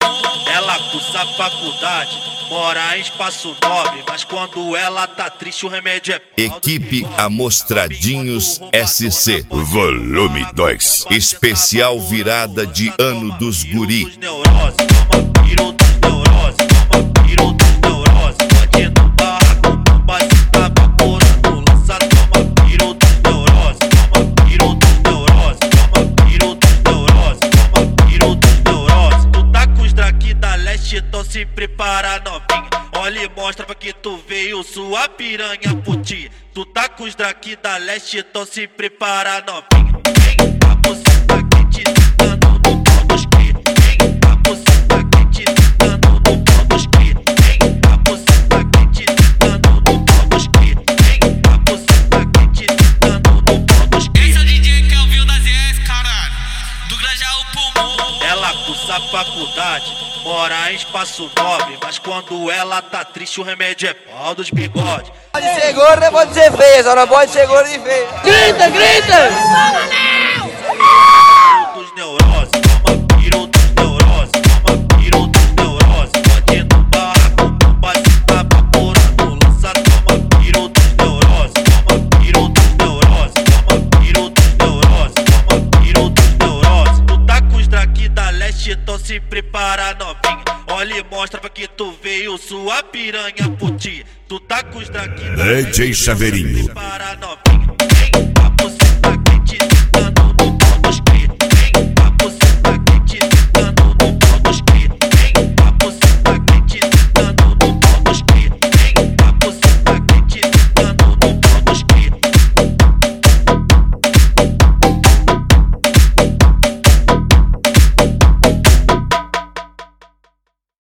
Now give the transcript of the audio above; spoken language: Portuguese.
Ela cursa faculdade, mora em espaço nobre, mas quando ela tá triste o remédio é Equipe Amostradinhos SC Volume 2 Especial virada de ano dos guri. Então se prepara, novinha. Olha e mostra pra que tu veio, sua piranha puti. Tu tá com os draki da leste, então se prepara, novinha. Vem, a buceta quente, dando no pau dos cri. Vem, a buceta quente, dando no pau dos cri. Vem, a buceta quente, dando no pau dos cri. Vem, a buceta quente, dando no pau dos cri. Esse é o DJ que ouviu da ZS, caralho. Do Grajaú Pulmão. Ela cursa faculdade, mora em espaço nobre, mas quando ela tá triste o remédio é pau dos bigode. Pode ser gorda, pode ser feia, só não pode ser gorda e feia. Grita, grita! Dos neuroses, toma piro dos neuroses, toma piro dos neuroses. Pode no barraco, base tá vaporando, lança, toma piro dos neuroses, toma piro dos neuroses, toma piro dos neuroses, toma piro dos neuroses. Tu tá com os draki da leste, então se prepara, novinha. Olha e mostra pra que tu veio, sua piranha puti. Tu tá com os draki da leste, DJ Chaveirinho. então se prepara, novinha.